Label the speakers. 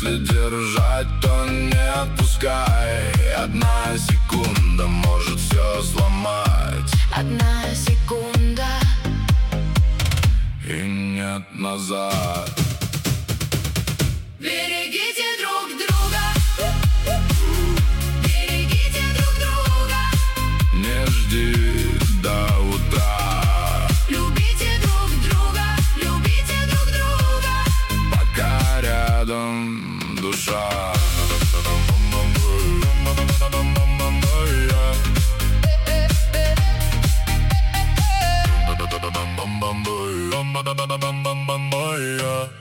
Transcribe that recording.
Speaker 1: Если держать, то не отпускай. Одна секунда может все сломать.
Speaker 2: Одна секунда,
Speaker 1: и нет назад.
Speaker 2: берегите друг друга, берегите друг друга.
Speaker 1: Не жди до утра,
Speaker 2: Любите друг друга, любите друг друга.
Speaker 1: пока рядом душа. Yeah.